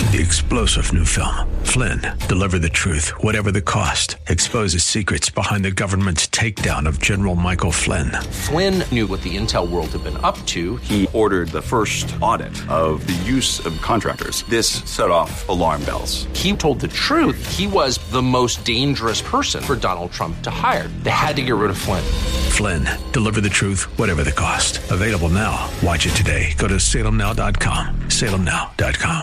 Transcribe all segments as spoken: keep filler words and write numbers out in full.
The explosive new film, Flynn, deliver the truth, whatever the cost, exposes secrets behind the government's takedown of General Michael Flynn. Flynn knew what the intel world had been up to. He ordered the first audit of the use of contractors. This set off alarm bells. He told the truth. He was the most dangerous person for Donald Trump to hire. They had to get rid of Flynn. Flynn, deliver the truth, whatever the cost. Available now. Watch it today. Go to salem now dot com. salem now dot com.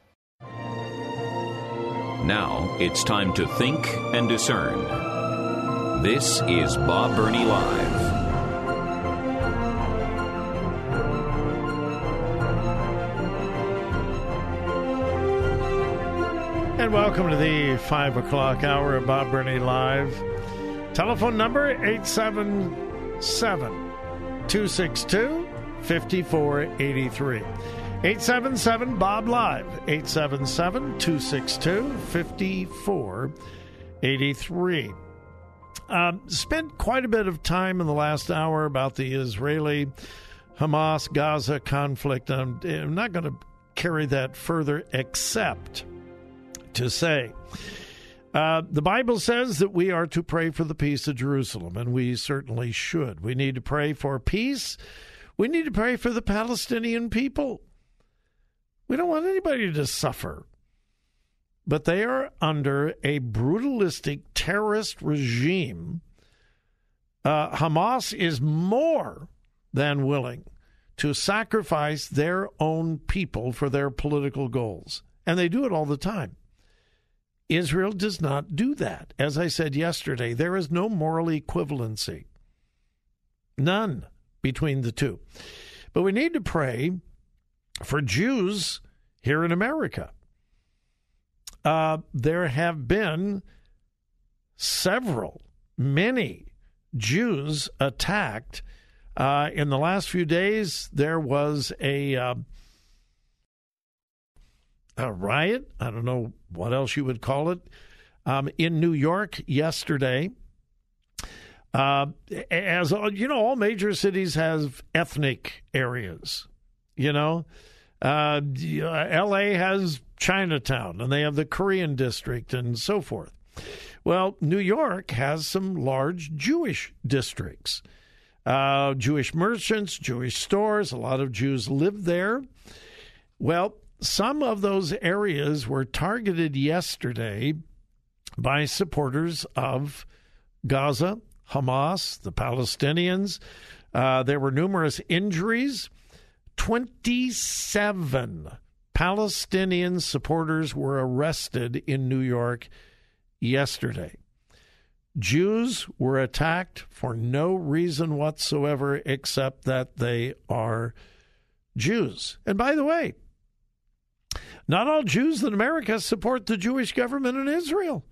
Now it's time to think and discern. This is Bob Burney Live. And welcome to the five o'clock hour of Bob Burney Live. Telephone number eight seven seven, two six two, five four eight three. eight seven seven, Bob Live, eight seven seven, two six two, five four eight three. Um, spent quite a bit of time in the last hour about the Israeli-Hamas-Gaza conflict. I'm, I'm not going to carry that further except to say uh, the Bible says that we are to pray for the peace of Jerusalem, and we certainly should. We need to pray for peace. We need to pray for the Palestinian people. We don't want anybody to suffer. But they are under a brutalistic terrorist regime. Uh, Hamas is more than willing to sacrifice their own people for their political goals. And they do it all the time. Israel does not do that. As I said yesterday, there is no moral equivalency. None between the two. But we need to pray for Jews here in America. Uh, there have been several, many Jews attacked. Uh, in the last few days, there was a, uh, a riot. I don't know what else you would call it. Um, in New York yesterday. Uh, as you know, all major cities have ethnic areas, you know. Uh, L A has Chinatown, and they have the Korean district and so forth. Well, New York has some large Jewish districts, uh, Jewish merchants, Jewish stores. A lot of Jews live there. Well, some of those areas were targeted yesterday by supporters of Gaza, Hamas, the Palestinians. Uh, there were numerous injuries. twenty-seven Palestinian supporters were arrested in New York yesterday. Jews were attacked for no reason whatsoever except that they are Jews. And by the way, not all Jews in America support the Jewish government in Israel.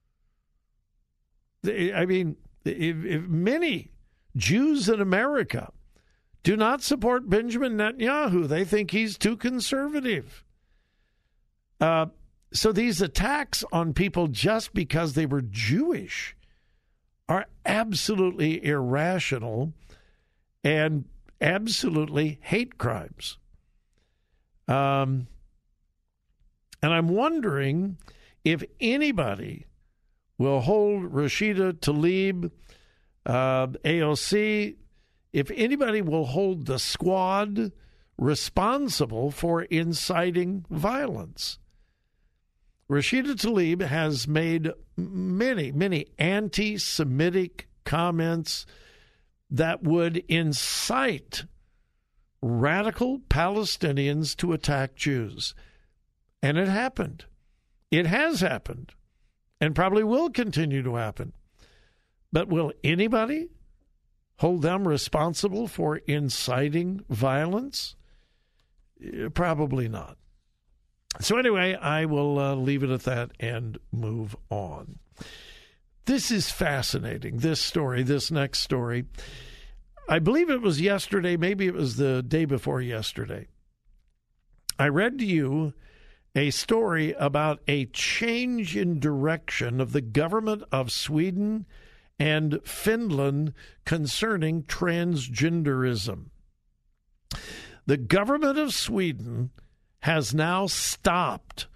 I mean, if, if many Jews in America do not support Benjamin Netanyahu. They think he's too conservative. Uh, so these attacks on people just because they were Jewish are absolutely irrational and absolutely hate crimes. Um, and I'm wondering if anybody will hold Rashida Tlaib, uh, A O C, if anybody will hold the squad responsible for inciting violence. Rashida Tlaib has made many, many anti-Semitic comments that would incite radical Palestinians to attack Jews. And it happened. It has happened and probably will continue to happen. But will anybody hold them responsible for inciting violence? Probably not. So anyway, I will uh, leave it at that and move on. This is fascinating, this story, this next story. I believe it was yesterday, maybe it was the day before yesterday. I read to you a story about a change in direction of the government of Sweden and Finland concerning transgenderism. The government of Sweden has now stopped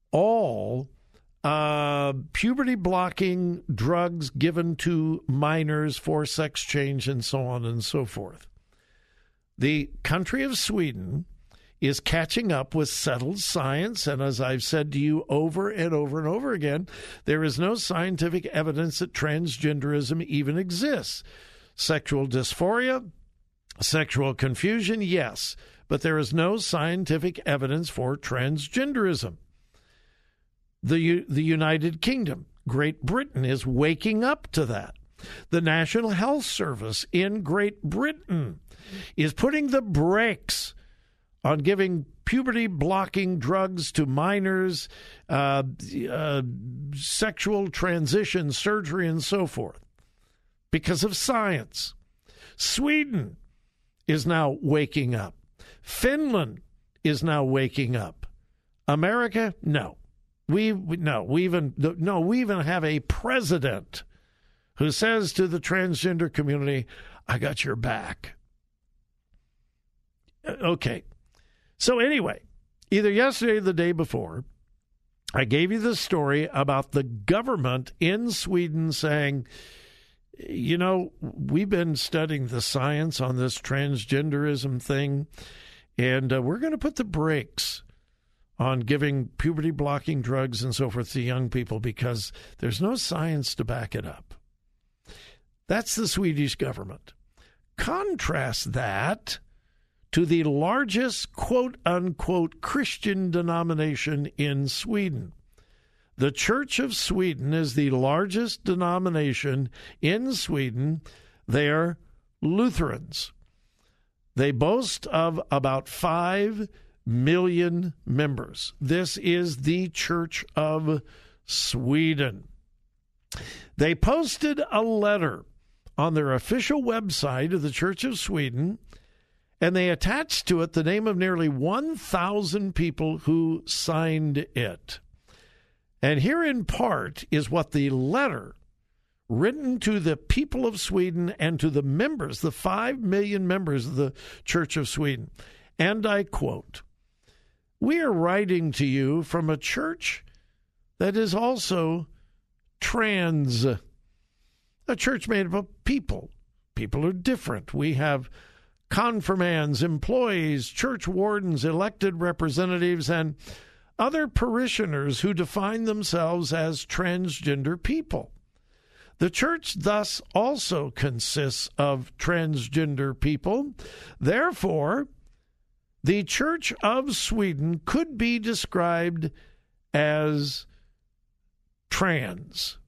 all uh, puberty-blocking drugs given to minors for sex change and so on and so forth. The country of Sweden is catching up with settled science, and as I've said to you over and over and over again, there is no scientific evidence that transgenderism even exists. Sexual dysphoria, sexual confusion, yes, but there is no scientific evidence for transgenderism. The, the United Kingdom, Great Britain, is waking up to that. The National Health Service in Great Britain is putting the brakes on giving puberty-blocking drugs to minors, uh, uh, sexual transition surgery, and so forth, because of science. Sweden is now waking up. Finland is now waking up. America, no. We no, we even no, we even have a president who says to the transgender community, "I got your back." Okay. So anyway, either yesterday or the day before, I gave you the story about the government in Sweden saying, you know, we've been studying the science on this transgenderism thing, and uh, we're going to put the brakes on giving puberty-blocking drugs and so forth to young people because there's no science to back it up. That's the Swedish government. Contrast that to the largest quote-unquote Christian denomination in Sweden. The Church of Sweden is the largest denomination in Sweden. They are Lutherans. They boast of about five million members. This is the Church of Sweden. They posted a letter on their official website of the Church of Sweden, and they attached to it the name of nearly one thousand people who signed it. And here in part is what the letter written to the people of Sweden and to the members, the five million members of the Church of Sweden. And I quote, "We are writing to you from a church that is also trans, a church made up of people. People are different. We have confirmands, employees, church wardens, elected representatives, and other parishioners who define themselves as transgender people. The church thus also consists of transgender people. Therefore, the Church of Sweden could be described as trans."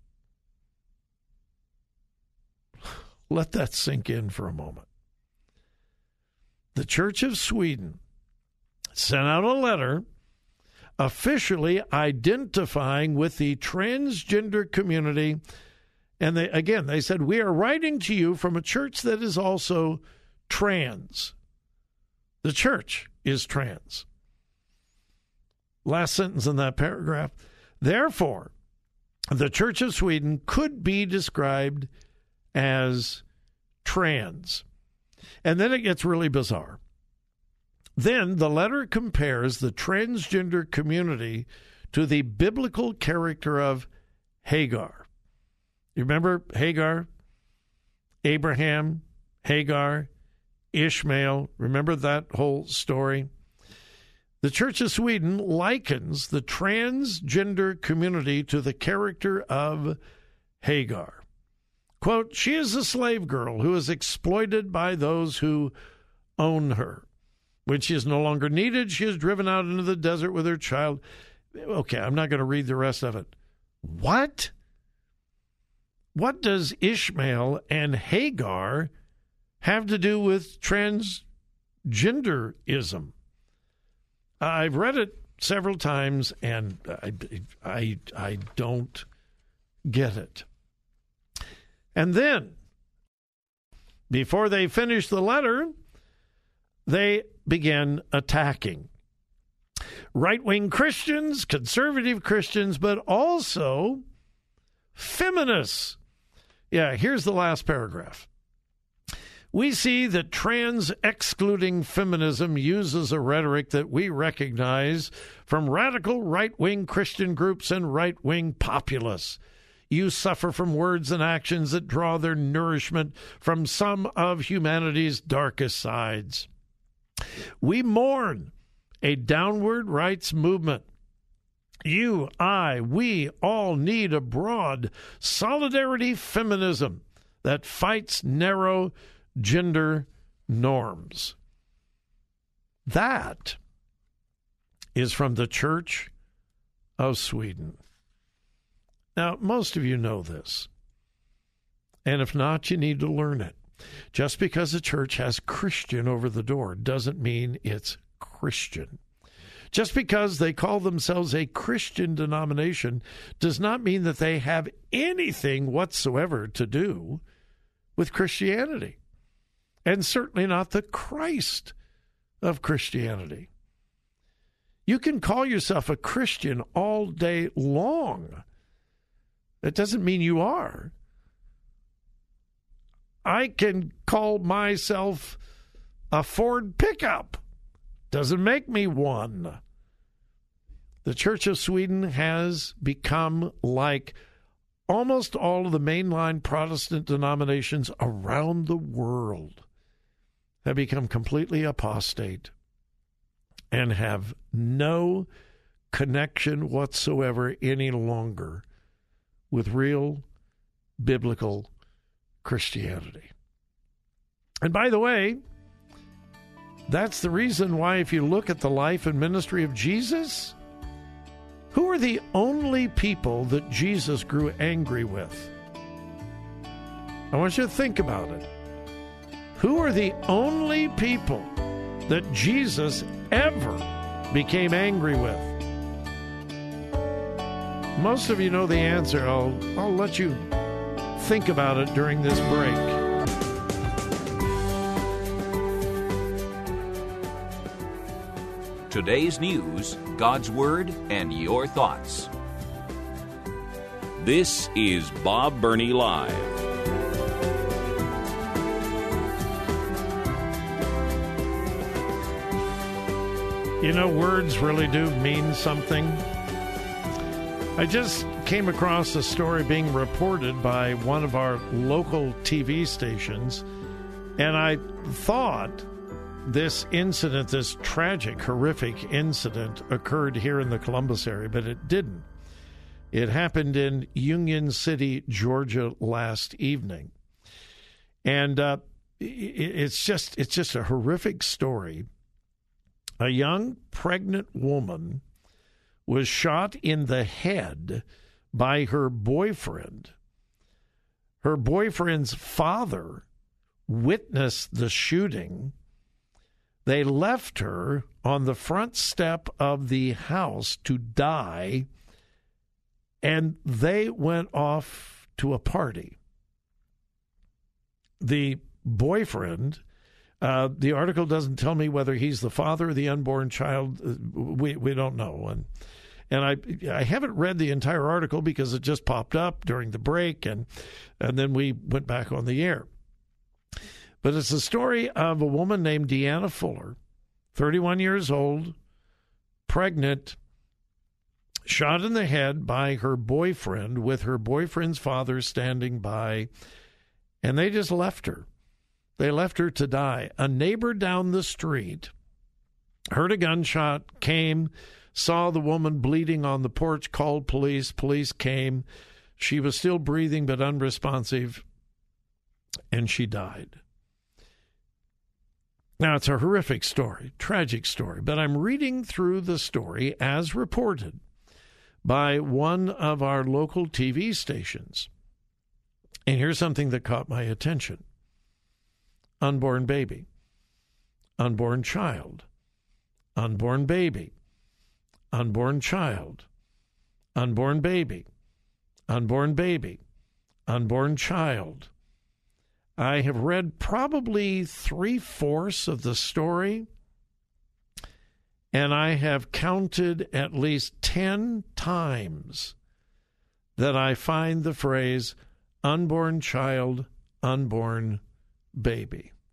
Let that sink in for a moment. The Church of Sweden sent out a letter officially identifying with the transgender community. And they, again, they said, "We are writing to you from a church that is also trans." The church is trans. Last sentence in that paragraph. Therefore, the Church of Sweden could be described as trans. And then it gets really bizarre. Then the letter compares the transgender community to the biblical character of Hagar. You remember Hagar? Abraham, Hagar, Ishmael. Remember that whole story? The Church of Sweden likens the transgender community to the character of Hagar. Quote, "She is a slave girl who is exploited by those who own her. When she is no longer needed, she is driven out into the desert with her child." Okay, I'm not going to read the rest of it. What? What does Ishmael and Hagar have to do with transgenderism? I've read it several times, and I, I, I don't get it. And then, before they finished the letter, they began attacking right-wing Christians, conservative Christians, but also feminists. Yeah, here's the last paragraph. We see that trans-excluding feminism uses a rhetoric that we recognize from radical right-wing Christian groups and right-wing populists. You suffer from words and actions that draw their nourishment from some of humanity's darkest sides. We mourn a downward rights movement. You, I, we all need a broad solidarity feminism that fights narrow gender norms. That is from the Church of Sweden. Now, most of you know this, and if not, you need to learn it. Just because a church has Christian over the door doesn't mean it's Christian. Just because they call themselves a Christian denomination does not mean that they have anything whatsoever to do with Christianity, and certainly not the Christ of Christianity. You can call yourself a Christian all day long. That doesn't mean you are. I can call myself a Ford pickup. Doesn't make me one. The Church of Sweden has become like almost all of the mainline Protestant denominations around the world, have become completely apostate and have no connection whatsoever any longer with real biblical Christianity. And by the way, that's the reason why if you look at the life and ministry of Jesus, who are the only people that Jesus grew angry with? I want you to think about it. Who are the only people that Jesus ever became angry with? Most of you know the answer. I'll, I'll let you think about it during this break. Today's news, God's Word, and your thoughts. This is Bob Burney Live. You know, words really do mean something. I just came across a story being reported by one of our local T V stations, and I thought this incident, this tragic, horrific incident, occurred here in the Columbus area, but it didn't. It happened in Union City, Georgia, last evening. And uh, it's just it's just a horrific story. A young pregnant woman was shot in the head by her boyfriend. Her boyfriend's father witnessed the shooting. They left her on the front step of the house to die, and they went off to a party. The boyfriend, uh, the article doesn't tell me whether he's the father of the unborn child. We we don't know. And and I I haven't read the entire article because it just popped up during the break, and and then we went back on the air. But it's the story of a woman named Deanna Fuller, thirty-one years old, pregnant, shot in the head by her boyfriend with her boyfriend's father standing by, and they just left her. They left her to die. A neighbor down the street heard a gunshot, came, saw the woman bleeding on the porch, called police. Police came. She was still breathing but unresponsive, and she died. Now, it's a horrific story, tragic story, but I'm reading through the story as reported by one of our local T V stations. And here's something that caught my attention. Unborn baby, unborn child, unborn baby, unborn child, unborn baby, unborn baby, unborn child. I have read probably three-fourths of the story, and I have counted at least ten times that I find the phrase unborn child, unborn baby.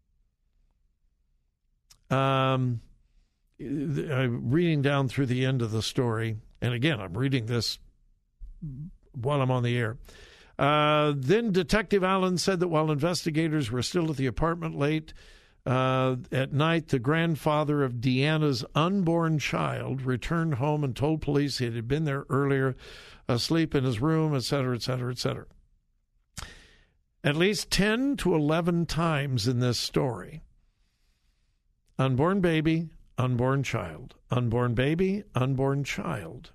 Um, I'm reading down through the end of the story, and again, I'm reading this while I'm on the air. Uh, then Detective Allen said that while investigators were still at the apartment late uh, at night, the grandfather of Deanna's unborn child returned home and told police he had been there earlier, asleep in his room, et cetera, et cetera, et cetera. At least ten to eleven times in this story, unborn baby, unborn child, unborn baby, unborn child.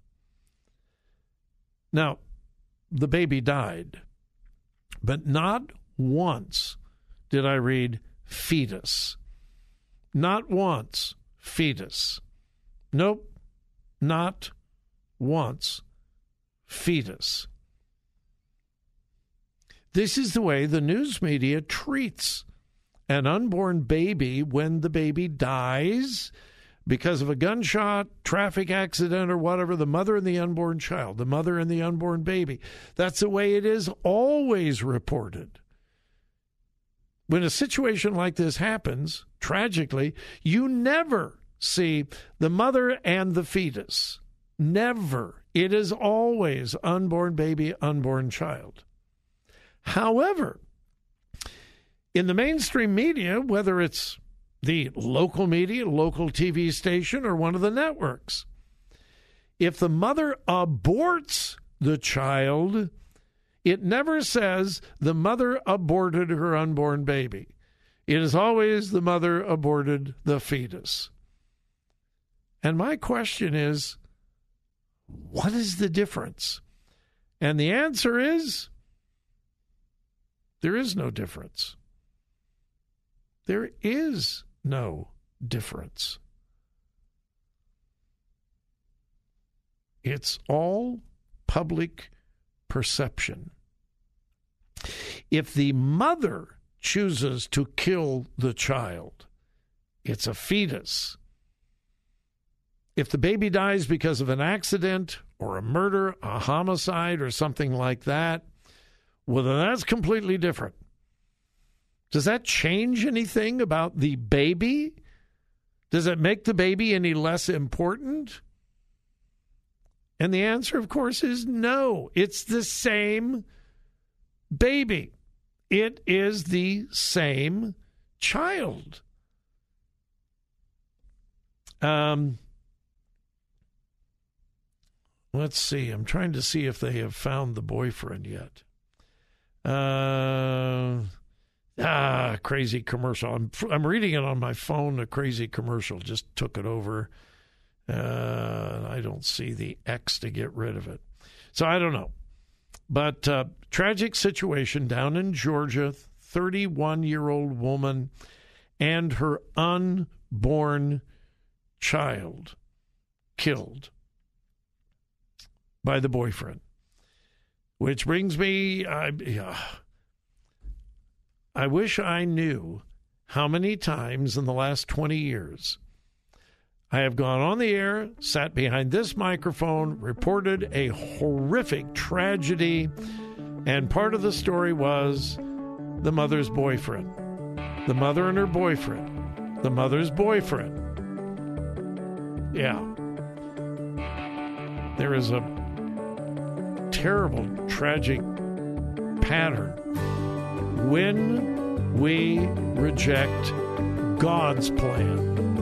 Now, the baby died, but not once did I read fetus. Not once fetus. Nope, not once fetus. This is the way the news media treats an unborn baby when the baby dies because of a gunshot, traffic accident, or whatever. The mother and the unborn child, the mother and the unborn baby. That's the way it is always reported. When a situation like this happens, tragically, you never see the mother and the fetus. Never. It is always unborn baby, unborn child. However, in the mainstream media, whether it's the local media, local T V station, or one of the networks, if the mother aborts the child, it never says the mother aborted her unborn baby. It is always the mother aborted the fetus. And my question is, what is the difference? And the answer is, there is no difference. There is no difference. It's all public perception. If the mother chooses to kill the child, it's a fetus. If the baby dies because of an accident or a murder, a homicide, or something like that, well, then that's completely different. Does that change anything about the baby? Does it make the baby any less important? And the answer, of course, is no. It's the same baby. It is the same child. Um, let's see. I'm trying to see if they have found the boyfriend yet. Uh, ah, crazy commercial. I'm I'm reading it on my phone. A crazy commercial just took it over. Uh, I don't see the X to get rid of it. So I don't know. But uh, tragic situation down in Georgia, thirty-one-year-old woman and her unborn child killed by the boyfriend. Which brings me, I, uh, I wish I knew how many times in the last twenty years I have gone on the air, sat behind this microphone, reported a horrific tragedy, and part of the story was the mother's boyfriend. The mother and her boyfriend. The mother's boyfriend. Yeah. There is a terrible, tragic pattern when we reject God's plan.